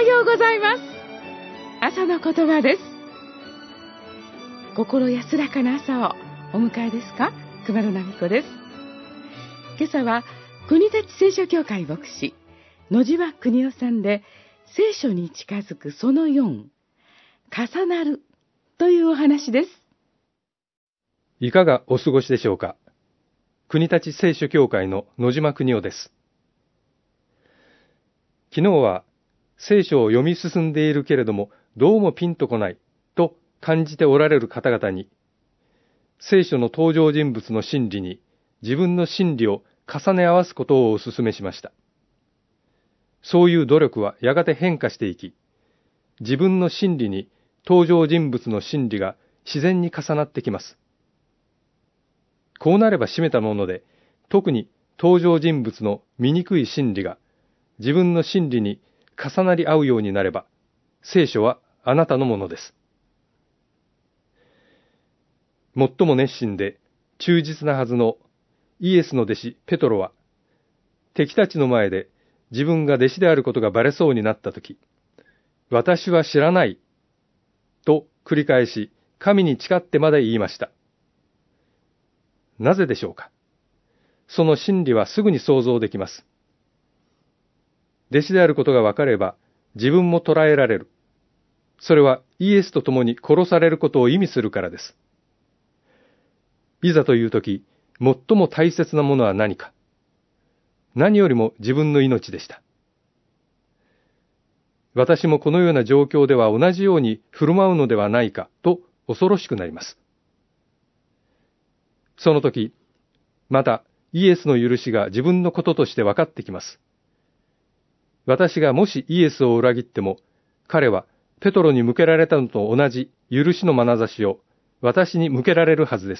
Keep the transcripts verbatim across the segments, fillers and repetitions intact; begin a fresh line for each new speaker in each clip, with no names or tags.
はようございます。朝の言葉です。心安らかな朝をお迎えですか？熊野奈美子です。今朝は国立聖書協会牧師野島邦夫さんで、聖書に近づくそのよん、重なるというお話です。
いかがお過ごしでしょうか。国立聖書協会の野島邦夫です。昨日は聖書を読み進んでいるけれどもどうもピンとこないと感じておられる方々に、聖書の登場人物の心理に自分の心理を重ね合わすことをお勧めしました。そういう努力はやがて変化していき、自分の心理に登場人物の心理が自然に重なってきます。こうなれば締めたもので、特に登場人物の醜い心理が自分の心理に重なり合うようになれば、聖書はあなたのものです。最も熱心で忠実なはずのイエスの弟子ペトロは、敵たちの前で自分が弟子であることがバレそうになったとき、私は知らないと繰り返し、神に誓ってまで言いました。なぜでしょうか。その真理はすぐに想像できます。弟子であることが分かれば、自分も捕らえられる。それはイエスと共に殺されることを意味するからです。いざというとき、最も大切なものは何か。何よりも自分の命でした。私もこのような状況では同じように振る舞うのではないかと恐ろしくなります。その時、またイエスの許しが自分のこととして分かってきます。私がもしイエスを裏切っても、彼はペトロに向けられたのと同じ許しの眼差しを私に向けられるはずです。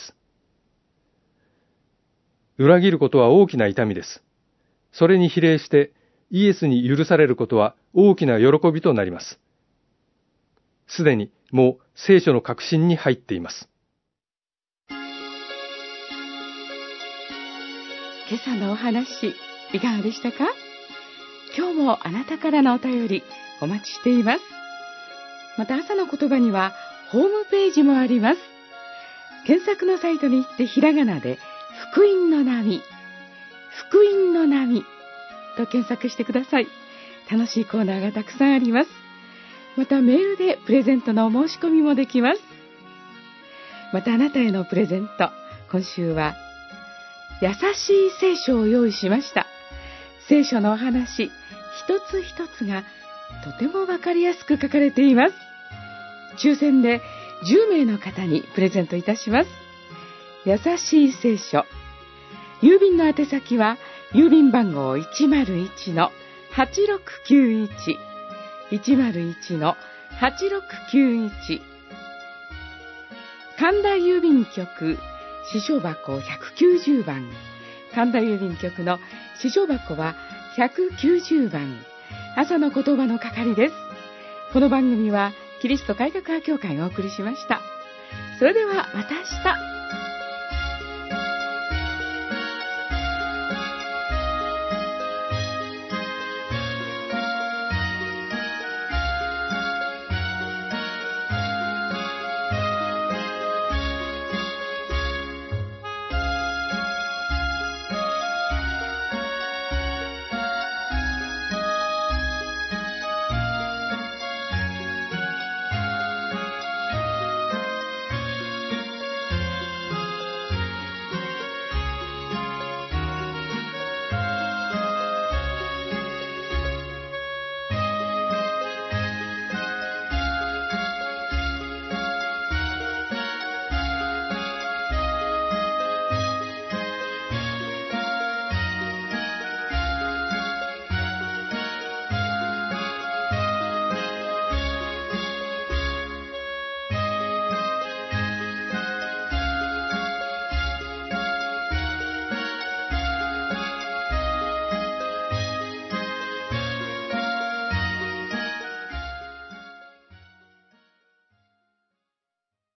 裏切ることは大きな痛みです。それに比例してイエスに許されることは大きな喜びとなります。すでにもう聖書の核心に入っています。
今朝のお話、いかがでしたか？今日もあなたからのお便りお待ちしています。また朝の言葉にはホームページもあります。検索のサイトに行ってひらがなで福音の波、福音の波と検索してください。楽しいコーナーがたくさんあります。またメールでプレゼントのお申し込みもできます。またあなたへのプレゼント、今週は優しい聖書を用意しました。聖書のお話一つ一つがとてもわかりやすく書かれています。抽選でじゅうめいの方にプレゼントいたします。優しい聖書。郵便の宛先は郵便番号 いちまるいちのはちろくきゅういち いちまるいちのはちろくきゅういち、神田郵便局支所箱ひゃくきゅうじゅうばん、神田郵便局の支所箱はひゃくきゅうじゅうばん、朝の言葉の係です。この番組はキリスト改革派協会がお送りしました。それではまた明日。